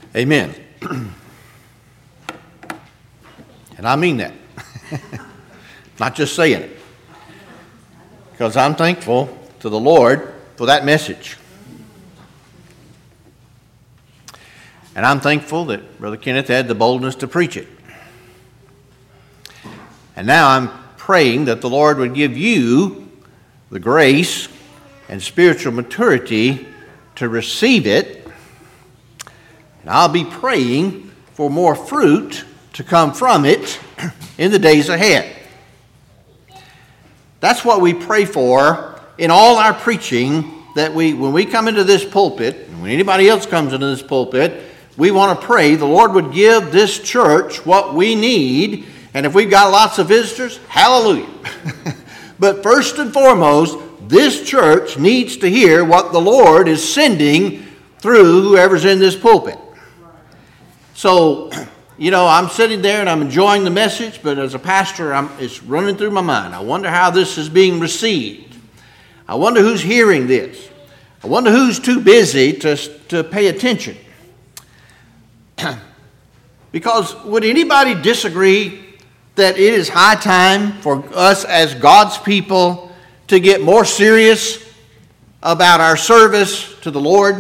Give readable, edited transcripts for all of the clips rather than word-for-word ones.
Amen. And I mean that. Not just saying it. Because I'm thankful to the Lord for that message. And I'm thankful that Brother Kenneth had the boldness to preach it. And now I'm praying that the Lord would give you the grace and spiritual maturity to receive it. And I'll be praying for more fruit to come from it in the days ahead. That's what we pray for in all our preaching, that when we come into this pulpit, and when anybody else comes into this pulpit, we want to pray the Lord would give this church what we need. And if we've got lots of visitors, hallelujah. But first and foremost, this church needs to hear what the Lord is sending through whoever's in this pulpit. So, I'm sitting there and I'm enjoying the message, but as a pastor, it's running through my mind. I wonder how this is being received. I wonder who's hearing this. I wonder who's too busy to pay attention. Because would anybody disagree that it is high time for us as God's people to get more serious about our service to the Lord?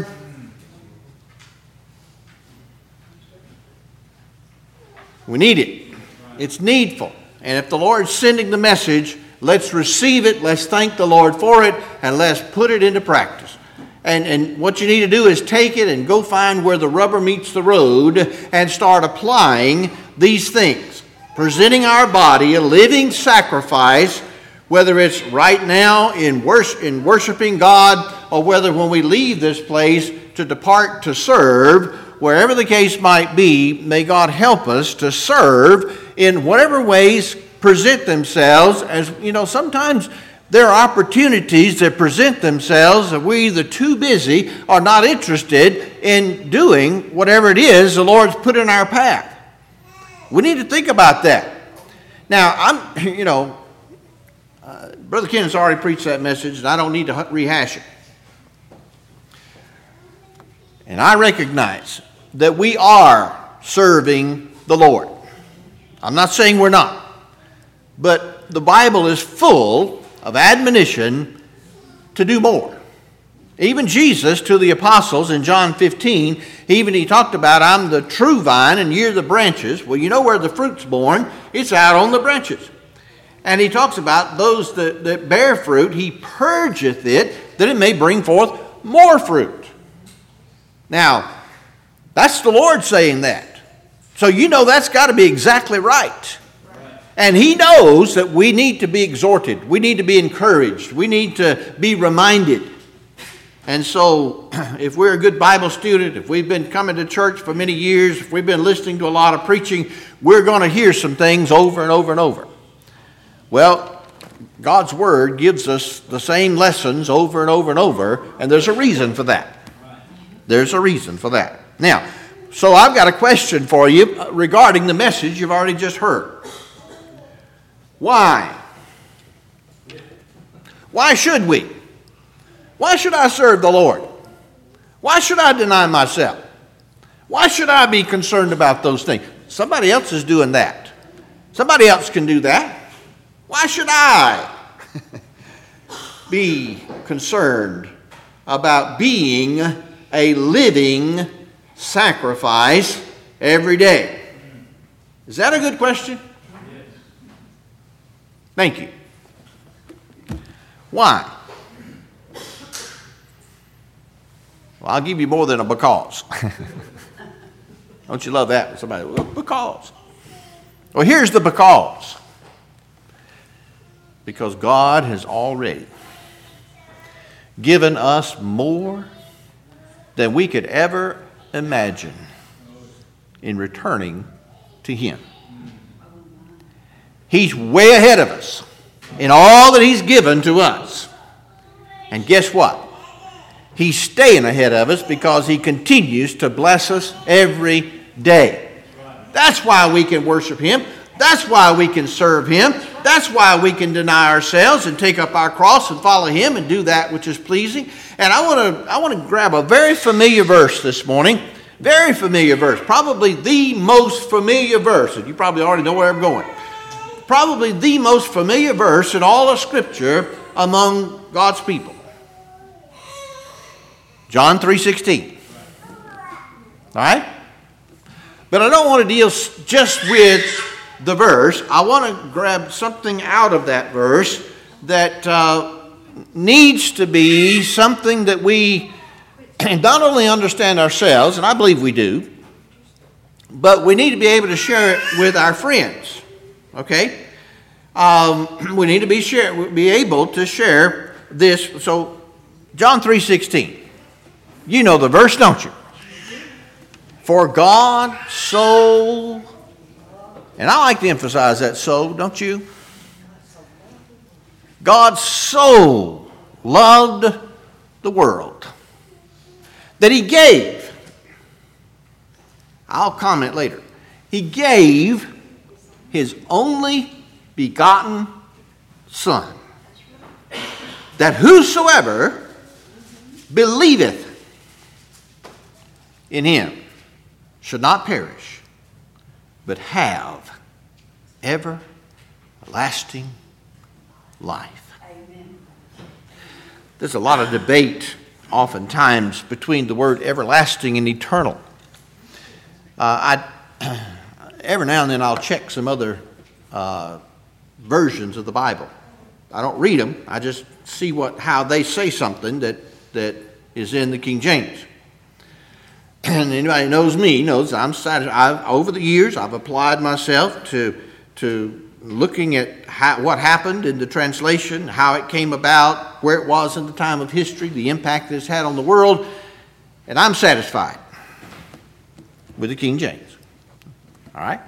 We need it. It's needful. And if the Lord's sending the message, let's receive it, let's thank the Lord for it, and let's put it into practice. And what you need to do is take it and go find where the rubber meets the road and start applying these things. Presenting our body a living sacrifice, whether it's right now in worshiping God, or whether when we leave this place to depart to serve, wherever the case might be, may God help us to serve in whatever ways present themselves. As sometimes there are opportunities that present themselves that we're either too busy or not interested in doing whatever it is the Lord's put in our path. We need to think about that. Now, Brother Kenneth's already preached that message, and I don't need to rehash it. And I recognize that we are serving the Lord. I'm not saying we're not. But the Bible is full of admonition to do more. Even Jesus to the apostles in John 15, he talked about, I'm the true vine and you're the branches. Well, you know where the fruit's born? It's out on the branches. And he talks about those that bear fruit, he purgeth it, that it may bring forth more fruit. Now, that's the Lord saying that. So that's got to be exactly right. And he knows that we need to be exhorted. We need to be encouraged. We need to be reminded. And so if we're a good Bible student, if we've been coming to church for many years, if we've been listening to a lot of preaching, we're going to hear some things over and over and over. Well, God's Word gives us the same lessons over and over and over, and there's a reason for that. There's a reason for that. Now, so I've got a question for you regarding the message you've already just heard. Why? Why should we? Why should I serve the Lord? Why should I deny myself? Why should I be concerned about those things? Somebody else is doing that. Somebody else can do that. Why should I be concerned about being a living sacrifice every day? Is that a good question? Thank you. Why? Well, I'll give you more than a because. Don't you love that? Somebody, well, because. Well, here's the because. Because God has already given us more than we could ever imagine in returning to Him. He's way ahead of us in all that He's given to us. And guess what? He's staying ahead of us because He continues to bless us every day. That's why we can worship Him. That's why we can serve Him. That's why we can deny ourselves and take up our cross and follow Him and do that which is pleasing. And I want to grab a very familiar verse this morning Very familiar verse. Probably the most familiar verse. And you probably already know where I'm going. Probably the most familiar verse in all of Scripture among God's people. John 3:16. All right? But I don't want to deal just with the verse. I want to grab something out of that verse that needs to be something that we not only understand ourselves, and I believe we do, but we need to be able to share it with our friends. Okay? We need to be able to share this. So, John 3:16. You know the verse, don't you? For God so, and I like to emphasize that so, don't you? God so loved the world that He gave, I'll comment later, He gave His only begotten Son, that whosoever believeth in Him should not perish, but have everlasting life. Amen. There's a lot of debate oftentimes between the word everlasting and eternal. Every now and then I'll check some other versions of the Bible. I don't read them. I just see how they say something that is in the King James. And anybody who knows me knows I'm satisfied. Over the years, I've applied myself to looking at what happened in the translation, how it came about, where it was in the time of history, the impact that it's had on the world, and I'm satisfied with the King James. All right?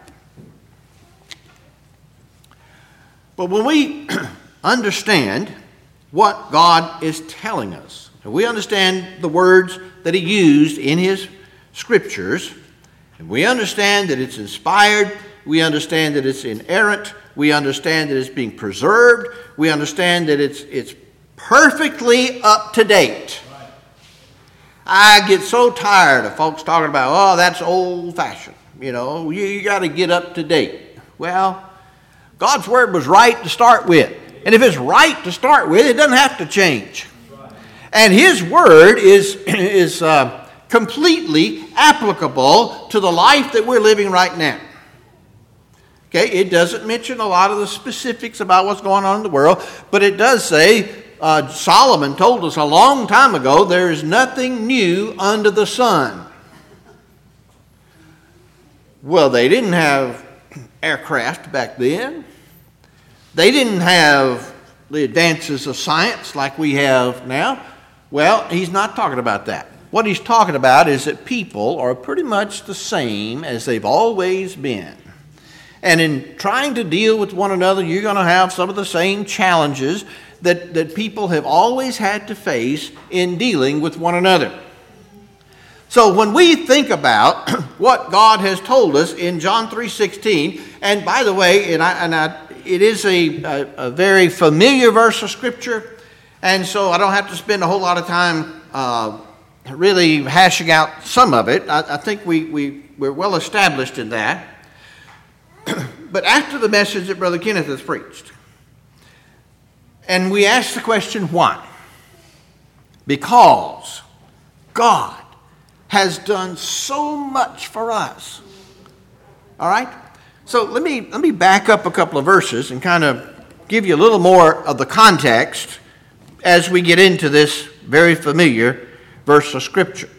But when we understand what God is telling us, and we understand the words that He used in His Scriptures, and we understand that it's inspired, we understand that it's inerrant, we understand that it's being preserved, we understand that it's perfectly up to date. I get so tired of folks talking about, oh, that's old-fashioned. You know, you got to get up to date. Well, God's Word was right to start with. And if it's right to start with, it doesn't have to change. And His Word is completely applicable to the life that we're living right now. Okay, it doesn't mention a lot of the specifics about what's going on in the world, but it does say, Solomon told us a long time ago, there is nothing new under the sun. Well, they didn't have aircraft back then. They didn't have the advances of science like we have now. Well, he's not talking about that. What he's talking about is that people are pretty much the same as they've always been. And in trying to deal with one another, you're going to have some of the same challenges that people have always had to face in dealing with one another. So when we think about what God has told us in John 3:16, and by the way, it is a very familiar verse of Scripture, and so I don't have to spend a whole lot of time really hashing out some of it. I think we're well established in that. But after the message that Brother Kenneth has preached, and we ask the question, why? Because God has done so much for us. All right? So let me back up a couple of verses and kind of give you a little more of the context as we get into this very familiar verse of Scripture.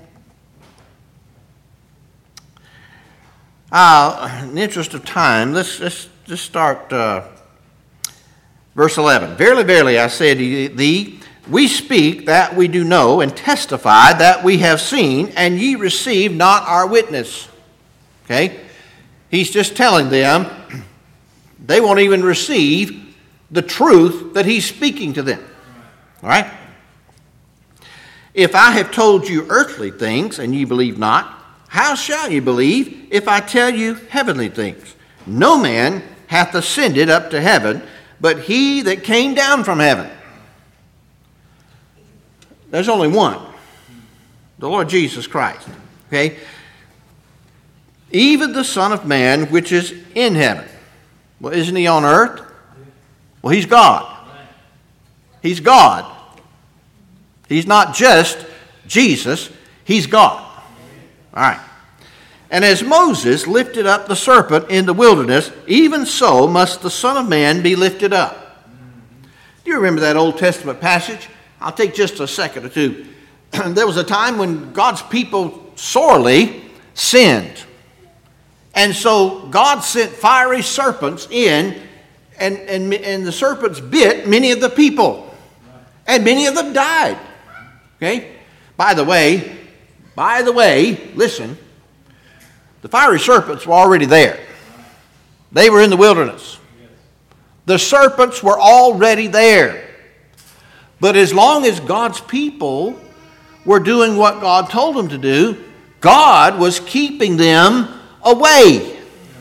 In the interest of time, let's just start verse 11. Verily, verily, I say to thee, we speak that we do know, and testify that we have seen, and ye receive not our witness. Okay? He's just telling them they won't even receive the truth that he's speaking to them. All right? If I have told you earthly things, and ye believe not, how shall ye believe if I tell you heavenly things? No man hath ascended up to heaven, but he that came down from heaven. There's only one, the Lord Jesus Christ. Okay? Even the Son of Man, which is in heaven. Well, isn't he on earth? Well, he's God. He's God. He's not just Jesus, he's God. All right. And as Moses lifted up the serpent in the wilderness, even so must the Son of Man be lifted up. Do you remember that Old Testament passage? I'll take just a second or two. There was a time when God's people sorely sinned. And so God sent fiery serpents in, and the serpents bit many of the people. And many of them died. Okay? By the way, listen, the fiery serpents were already there. They were in the wilderness. The serpents were already there. But as long as God's people were doing what God told them to do, God was keeping them away.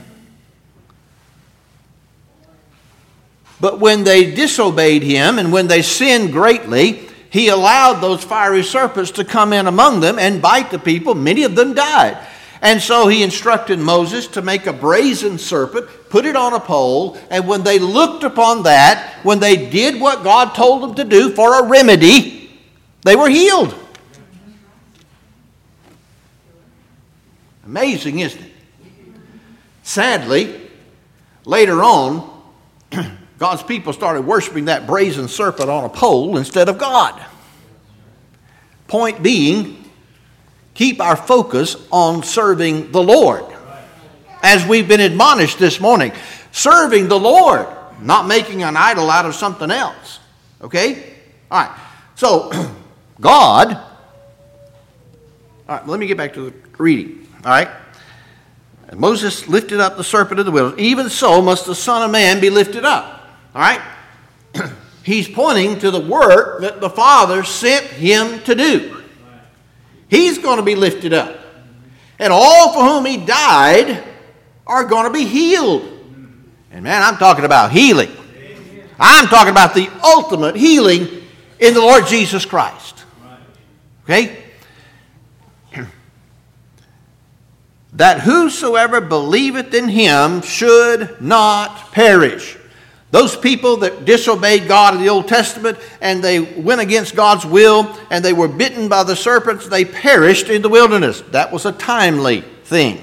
But when they disobeyed him and when they sinned greatly, he allowed those fiery serpents to come in among them and bite the people. Many of them died. And so he instructed Moses to make a brazen serpent, put it on a pole, and when they looked upon that, when they did what God told them to do for a remedy, they were healed. Amazing, isn't it? Sadly, later on, God's people started worshiping that brazen serpent on a pole instead of God. Point being, keep our focus on serving the Lord. As we've been admonished this morning, serving the Lord, not making an idol out of something else. Okay? All right. So, God, all right, let me get back to the reading. All right? And Moses lifted up the serpent in the wilderness. Even so must the Son of Man be lifted up. All right? He's pointing to the work that the Father sent him to do. He's going to be lifted up. And all for whom he died are going to be healed. And man, I'm talking about healing. I'm talking about the ultimate healing in the Lord Jesus Christ. Okay? That whosoever believeth in him should not perish. Those people that disobeyed God in the Old Testament and they went against God's will and they were bitten by the serpents, they perished in the wilderness. That was a timely thing.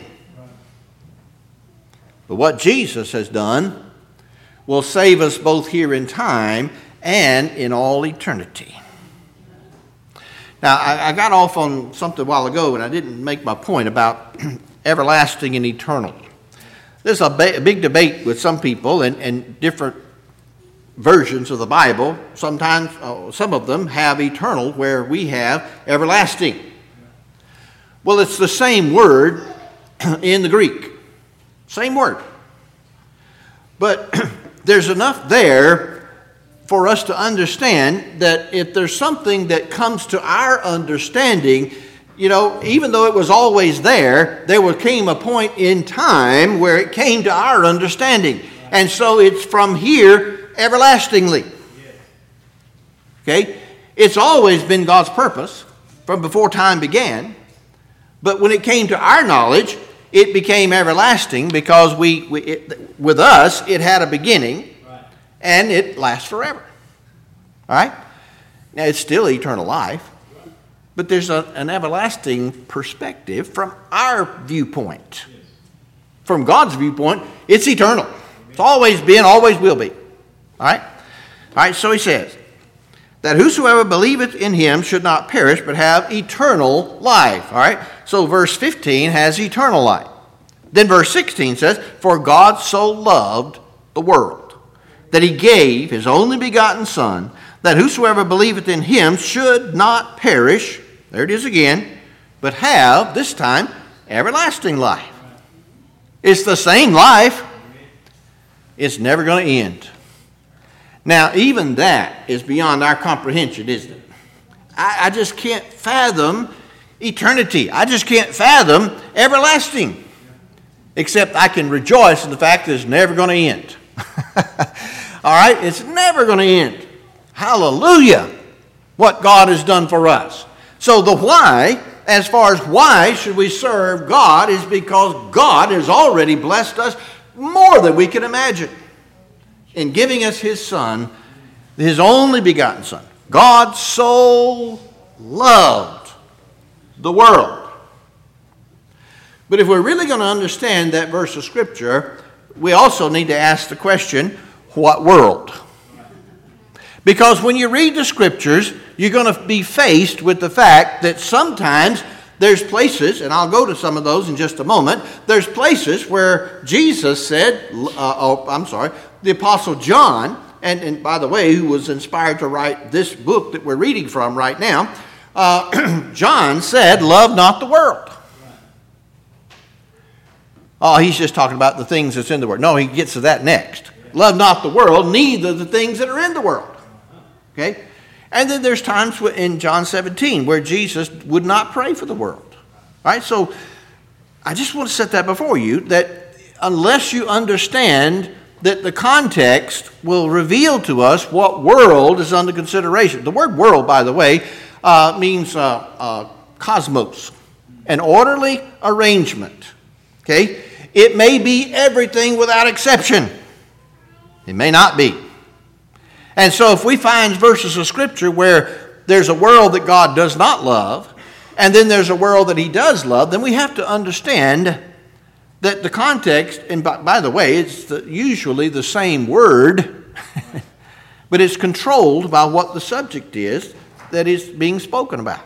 But what Jesus has done will save us both here in time and in all eternity. Now, I got off on something a while ago and I didn't make my point about everlasting and eternal. There's a big debate with some people and different versions of the Bible. Sometimes, some of them have eternal where we have everlasting. Well, it's the same word in the Greek. Same word. But there's enough there for us to understand that if there's something that comes to our understanding, you know, even though it was always there came a point in time where it came to our understanding. And so it's from here everlastingly. Okay? It's always been God's purpose from before time began. But when it came to our knowledge, it became everlasting because with us, it had a beginning and it lasts forever. All right? Now, it's still eternal life. But there's an everlasting perspective from our viewpoint. From God's viewpoint, it's eternal. It's always been, always will be. All right? All right, so he says, that whosoever believeth in him should not perish, but have eternal life. All right? So verse 15 has eternal life. Then verse 16 says, for God so loved the world, that he gave his only begotten Son, that whosoever believeth in him should not perish, there it is again, but have, this time, everlasting life. It's the same life. It's never going to end. Now, even that is beyond our comprehension, isn't it? I just can't fathom eternity. I just can't fathom everlasting. Except I can rejoice in the fact that it's never going to end. All right? It's never going to end. Hallelujah, what God has done for us. So the why as far as why should we serve God is because God has already blessed us more than we can imagine in giving us his Son, his only begotten Son. God so loved the world. But if we're really going to understand that verse of Scripture, we also need to ask the question, what world? Because when you read the Scriptures, you're going to be faced with the fact that sometimes there's places, and I'll go to some of those in just a moment, there's places where Jesus said, the Apostle John, and by the way, who was inspired to write this book that we're reading from right now, John said, love not the world. Oh, he's just talking about the things that's in the world. No, he gets to that next. Love not the world, neither the things that are in the world. Okay? And then there's times in John 17 where Jesus would not pray for the world. Right? So I just want to set that before you, that unless you understand that the context will reveal to us what world is under consideration. The word world, by the way, means cosmos, an orderly arrangement. Okay? It may be everything without exception. It may not be. And so if we find verses of Scripture where there's a world that God does not love, and then there's a world that he does love, then we have to understand that the context, and by the way, it's usually the same word, but it's controlled by what the subject is that is being spoken about.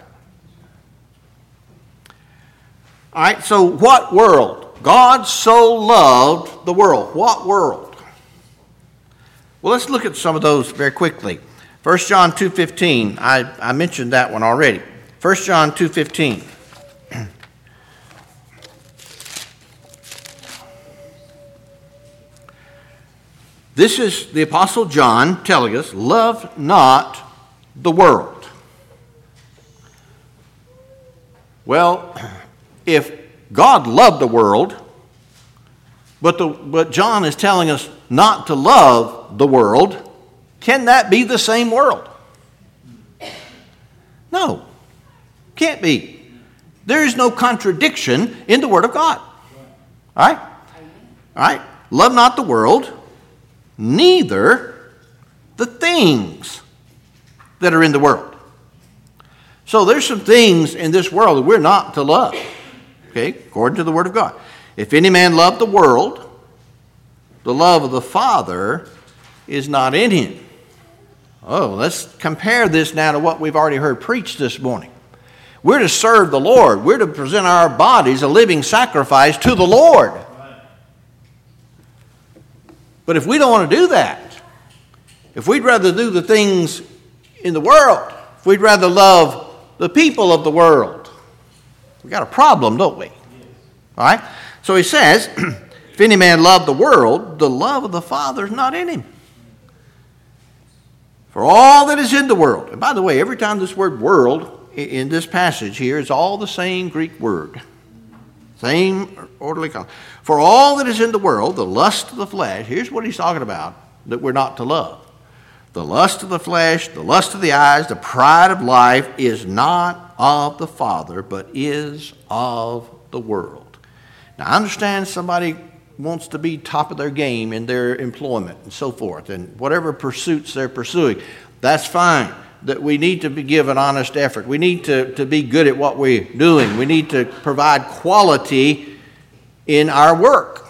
All right, so what world? God so loved the world. What world? Well, let's look at some of those very quickly. 1 John 2:15. I mentioned that one already. 1 John 2:15. This is the Apostle John telling us, love not the world. Well, if God loved the world, but John is telling us not to love the world, can that be the same world? No, can't be. There is no contradiction in the Word of God. All right? All right? Love not the world, neither the things that are in the world. So there's some things in this world that we're not to love. Okay, according to the Word of God. If any man love the world, the love of the Father is not in him. Oh, let's compare this now to what we've already heard preached this morning. We're to serve the Lord. We're to present our bodies a living sacrifice to the Lord. But if we don't want to do that, if we'd rather do the things in the world, if we'd rather love the people of the world, we got a problem, don't we? All right? So he says, if any man love the world, the love of the Father is not in him. For all that is in the world, and by the way, every time this word world in this passage here is all the same Greek word. Same orderly column. For all that is in the world, the lust of the flesh, here's what he's talking about that we're not to love. The lust of the flesh, the lust of the eyes, the pride of life is not of the Father, but is of the world. Now, I understand somebody wants to be top of their game in their employment and so forth, and whatever pursuits they're pursuing, that's fine. That we need to give an honest effort. We need to be good at what we're doing. We need to provide quality in our work.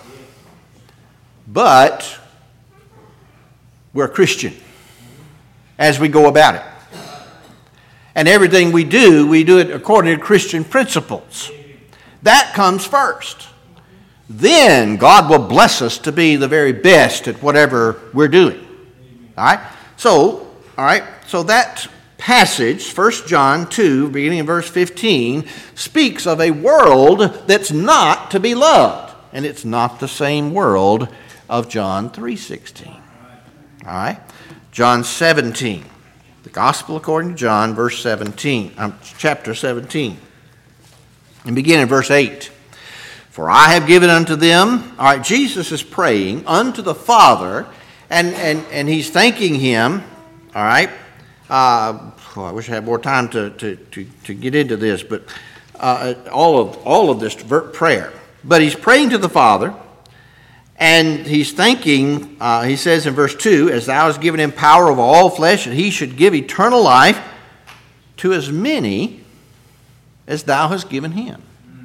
But we're Christian as we go about it. And everything we do it according to Christian principles. That comes first. Then God will bless us to be the very best at whatever we're doing. All right? So that passage, 1 John 2, beginning in verse 15, speaks of a world that's not to be loved. And it's not the same world of John 3:16. All right? John 17. The Gospel according to John, chapter 17. And begin in verse 8. For I have given unto them, all right, Jesus is praying unto the Father, and he's thanking him, all right. I wish I had more time to get into this, but all of this prayer. But he's praying to the Father, and he's thanking, he says in verse 2, as thou hast given him power over all flesh, and he should give eternal life to as many as thou hast given him.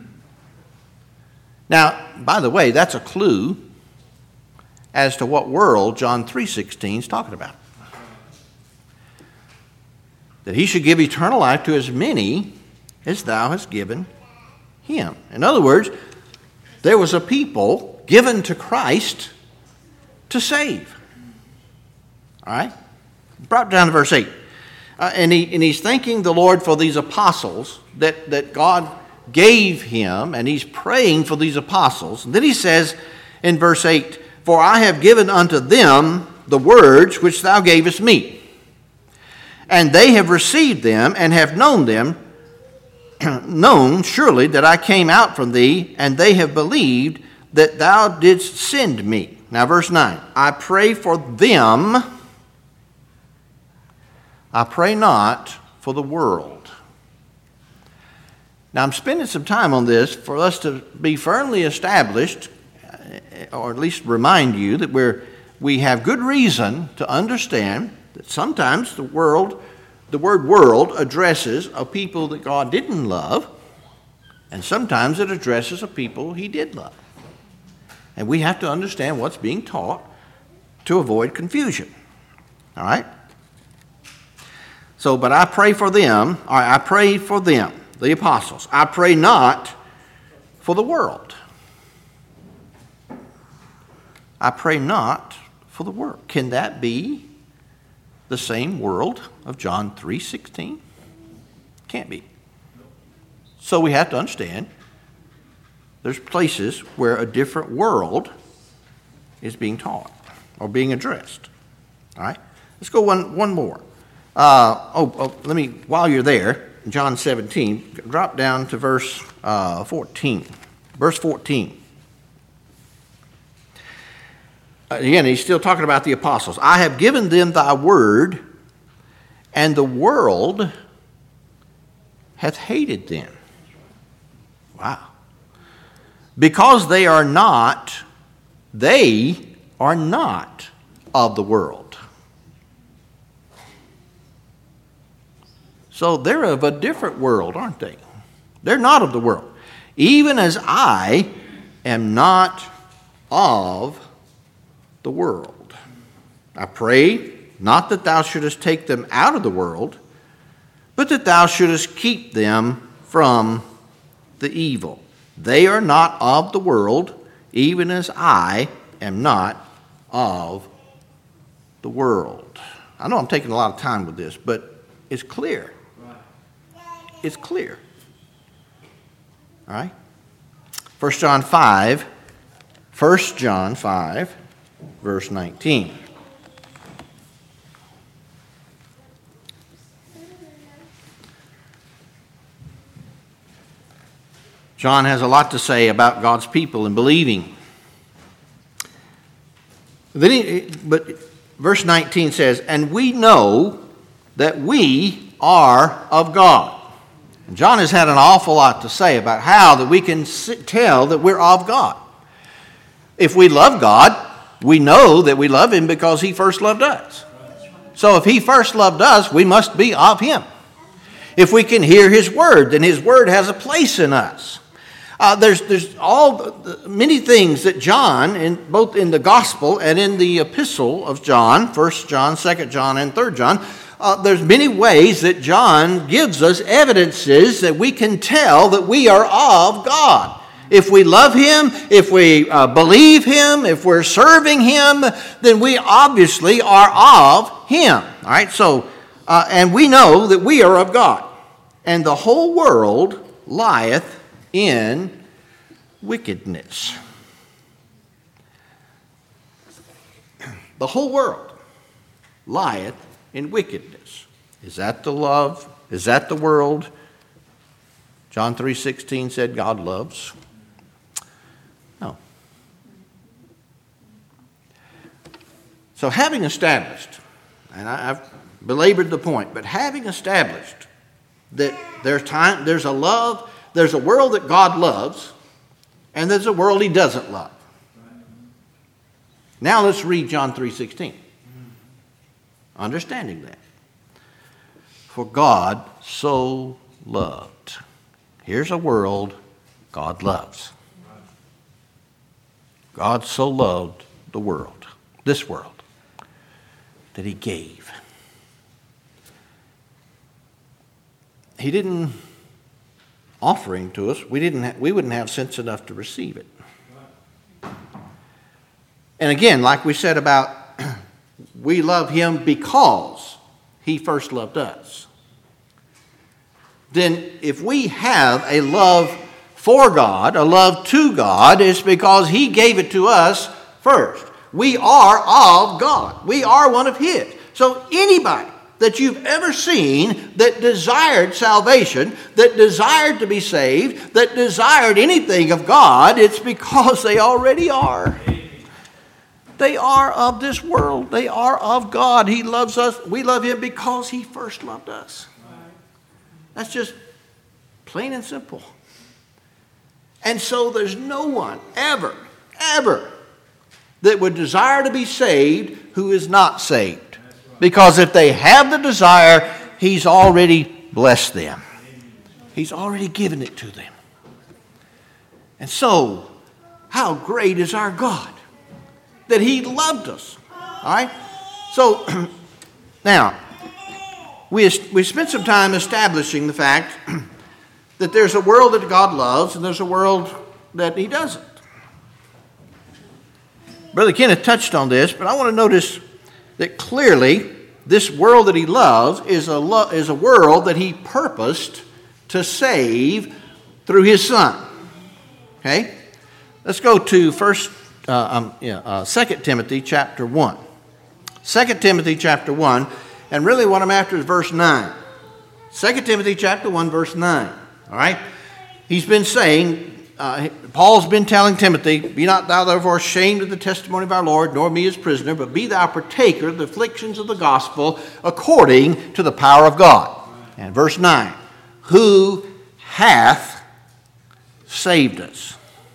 Now, by the way, that's a clue as to what world John 3:16 is talking about. That he should give eternal life to as many as thou hast given him. In other words, there was a people given to Christ to save. All right? Brought down to verse 8. And he's thanking the Lord for these apostles that God gave him, and he's praying for these apostles. And then he says in verse 8, for I have given unto them the words which thou gavest me, and they have received them and have known surely that I came out from thee, and they have believed that thou didst send me. Now verse 9, I pray for them, I pray not for the world. Now, I'm spending some time on this for us to be firmly established, or at least remind you that we have good reason to understand that sometimes the word world addresses a people that God didn't love, and sometimes it addresses a people he did love. And we have to understand what's being taught to avoid confusion. All right? So, but I pray for them, the apostles. I pray not for the world. I pray not for the world. Can that be the same world of John 3:16? Can't be. So we have to understand there's places where a different world is being taught or being addressed. All right? Let's go one more. Let me, while you're there, John 17, drop down to verse 14. Verse 14. Again, he's still talking about the apostles. I have given them thy word, and the world hath hated them. Wow. Because they are not of the world. So they're of a different world, aren't they? They're not of the world. Even as I am not of the world. I pray not that thou shouldest take them out of the world, but that thou shouldest keep them from the evil. They are not of the world, even as I am not of the world. I know I'm taking a lot of time with this, but it's clear. It's clear. All right? 1 John 5, verse 19. John has a lot to say about God's people and believing. But verse 19 says, and we know that we are of God. And John has had an awful lot to say about how that we can tell that we're of God. If we love God, we know that we love Him because He first loved us. So if He first loved us, we must be of Him. If we can hear His Word, then His Word has a place in us. There's many things that John, both in the Gospel and in the Epistle of John, 1 John, 2 John, and 3 John, there's many ways that John gives us evidences that we can tell that we are of God. If we love Him, if we believe Him, if we're serving Him, then we obviously are of Him. All right, so, and we know that we are of God. And the whole world lieth in wickedness. The whole world lieth in wickedness. Is that the love? Is that the world John 3:16 said God loves? No. So having established, and I've belabored the point, but having established that there's a love There's a world that God loves, and there's a world he doesn't love. Now let's read John 3:16. Understanding that. For God so loved. Here's a world God loves. God so loved the world, this world, that he gave. He didn't offer him to us. We wouldn't have sense enough to receive it. And again, like we said about we love him because he first loved us. Then if we have a love for God, a love to God, it's because he gave it to us first. We are of God. We are one of his. So anybody that you've ever seen that desired salvation, that desired to be saved, that desired anything of God, it's because they already are. They are of this world. They are of God. He loves us. We love him because he first loved us. That's just plain and simple. And so there's no one ever that would desire to be saved who is not saved. Because if they have the desire, he's already blessed them. He's already given it to them. And so, how great is our God that he loved us. All right? So, now, we spent some time establishing the fact that there's a world that God loves and there's a world that he doesn't. Brother Kenneth touched on this, but I want to notice that clearly this world that he loves is a world that he purposed to save through his Son. Okay? Let's go to 2 Timothy chapter 1. 2 Timothy chapter 1, and really what I'm after is verse 9. 2 Timothy chapter 1, verse 9. All right? He's been saying, Paul's been telling Timothy, be not thou therefore ashamed of the testimony of our Lord, nor me his prisoner, but be thou partaker of the afflictions of the gospel according to the power of God. And verse 9, who hath saved us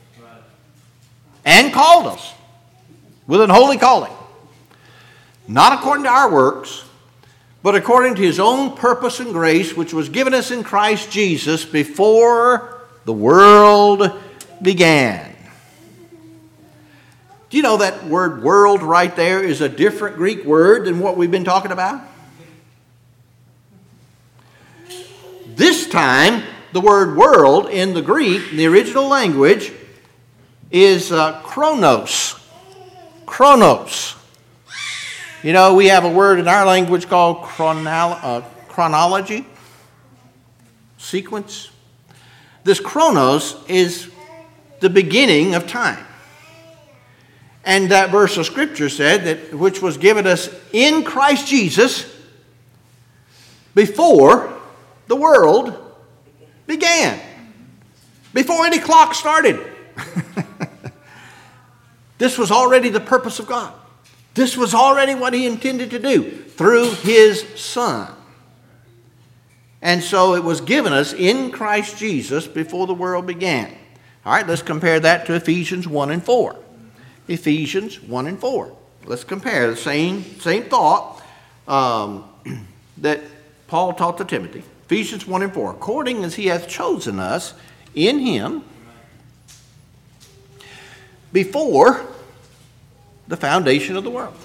and called us with an holy calling, not according to our works, but according to his own purpose and grace, which was given us in Christ Jesus before the world began. Do you know that word world right there is a different Greek word than what we've been talking about? This time, the word world in the Greek, in the original language, is chronos. Chronos. You know, we have a word in our language called chronology, sequence. This chronos is the beginning of time. And that verse of Scripture said that which was given us in Christ Jesus before the world began. Before any clock started. This was already the purpose of God. This was already what he intended to do through his Son. And so it was given us in Christ Jesus before the world began. All right, let's compare that to Ephesians 1 and 4. Ephesians 1 and 4. Let's compare the same thought that Paul taught to Timothy. Ephesians 1 and 4. According as he hath chosen us in him before the foundation of the world,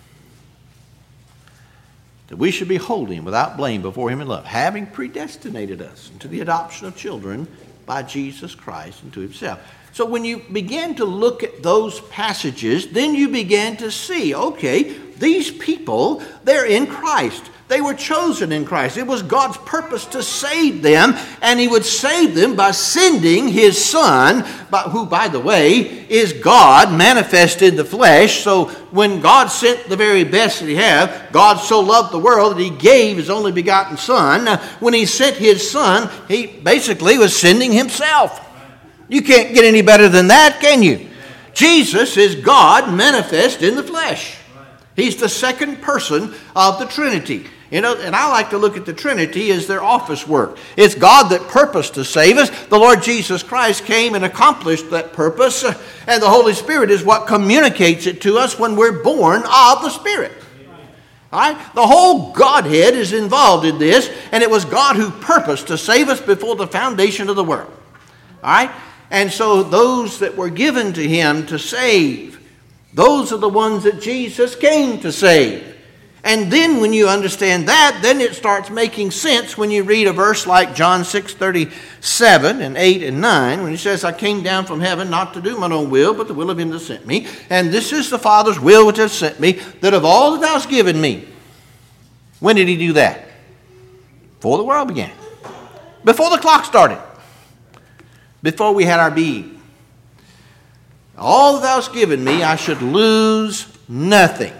that we should be holy and without blame before him in love, having predestinated us into the adoption of children by Jesus Christ unto himself. So when you begin to look at those passages, then you begin to see, okay, these people, they're in Christ. They were chosen in Christ. It was God's purpose to save them, and he would save them by sending his Son, who, by the way, is God manifested in the flesh. So when God sent the very best that he had, God so loved the world that he gave his only begotten Son. Now, when he sent his Son, he basically was sending himself. You can't get any better than that, can you? Jesus is God manifest in the flesh. He's the second person of the Trinity. You know, and I like to look at the Trinity as their office work. It's God that purposed to save us. The Lord Jesus Christ came and accomplished that purpose. And the Holy Spirit is what communicates it to us when we're born of the Spirit. All right? The whole Godhead is involved in this. And it was God who purposed to save us before the foundation of the world. All right? And so those that were given to him to save, those are the ones that Jesus came to save. And then when you understand that, then it starts making sense when you read a verse like John 6:37 and 8 and 9, when he says, I came down from heaven not to do mine own will, but the will of him that sent me. And this is the Father's will which has sent me, that of all that thou hast given me. When did he do that? Before the world began. Before the clock started. Before we had our being. All that thou hast given me, I should lose nothing.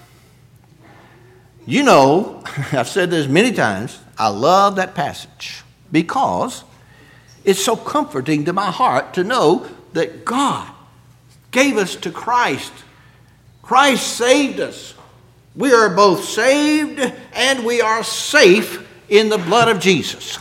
You know, I've said this many times, I love that passage because it's so comforting to my heart to know that God gave us to Christ. Christ saved us. We are both saved and we are safe in the blood of Jesus.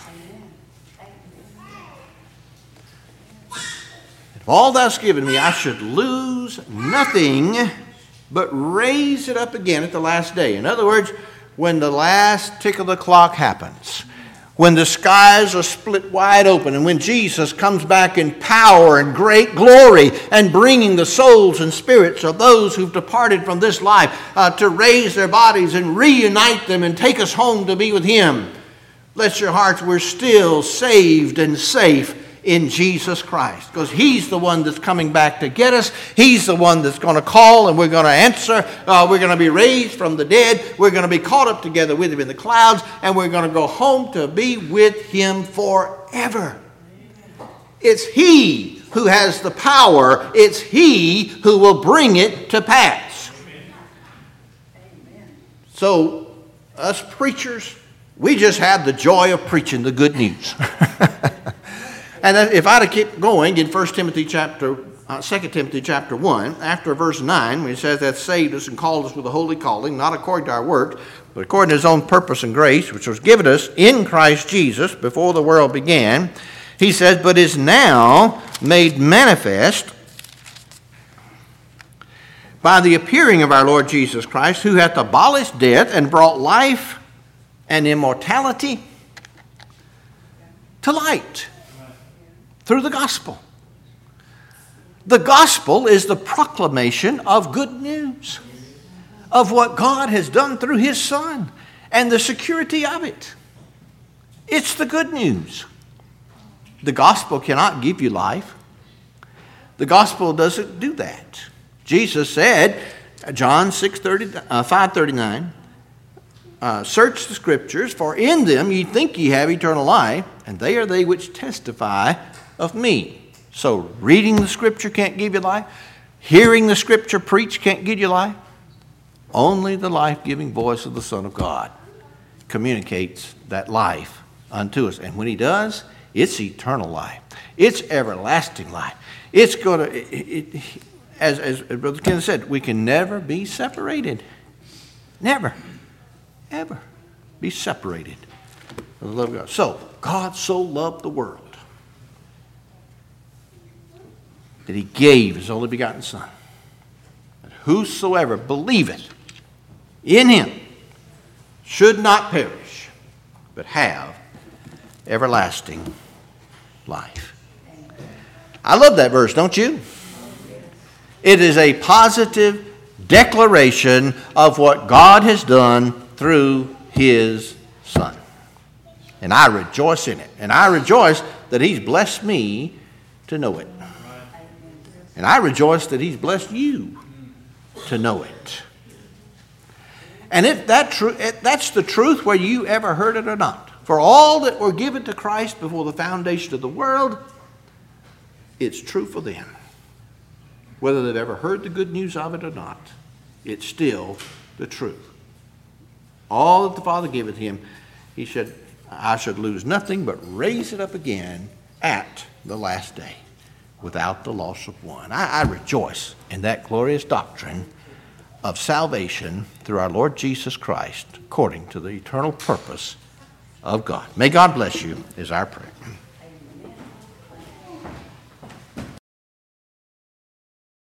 If all thou hast given me, I should lose nothing, but raise it up again at the last day. In other words, when the last tick of the clock happens, when the skies are split wide open, and when Jesus comes back in power and great glory and bringing the souls and spirits of those who've departed from this life to raise their bodies and reunite them and take us home to be with him. Bless your hearts, we're still saved and safe in Jesus Christ, because he's the one that's coming back to get us. He's the one that's going to call and we're going to answer. We're going to be raised from the dead. We're going to be caught up together with him in the clouds, and we're going to go home to be with him forever. It's he who has the power. It's he who will bring it to pass. So us preachers, we just have the joy of preaching the good news. And if I'd have kept going in 2 Timothy chapter 1, after verse 9, when he says that saved us and called us with a holy calling, not according to our works, but according to his own purpose and grace, which was given us in Christ Jesus before the world began, he says, but is now made manifest by the appearing of our Lord Jesus Christ, who hath abolished death and brought life and immortality to light. Through the gospel. The gospel is the proclamation of good news, of what God has done through his Son and the security of it. It's the good news. The gospel cannot give you life. The gospel doesn't do that. Jesus said, John 5:39, search the scriptures, for in them ye think ye have eternal life, and they are they which testify of me. So reading the scripture can't give you life. Hearing the scripture preached can't give you life. Only the life-giving voice of the Son of God communicates that life unto us. And when he does, it's eternal life. It's everlasting life. It's going to, as Brother Ken said, we can never be separated. Never, ever be separated from the love of God. So, God so loved the world that he gave his only begotten Son, that whosoever believeth in him should not perish, but have everlasting life. I love that verse, don't you? It is a positive declaration of what God has done through his Son. And I rejoice in it. And I rejoice that he's blessed me to know it. And I rejoice that he's blessed you to know it. And if that's the truth, whether you ever heard it or not. For all that were given to Christ before the foundation of the world, it's true for them. Whether they've ever heard the good news of it or not, it's still the truth. All that the Father giveth him, he said, I should lose nothing but raise it up again at the last day, without the loss of one. I rejoice in that glorious doctrine of salvation through our Lord Jesus Christ, according to the eternal purpose of God. May God bless you, is our prayer.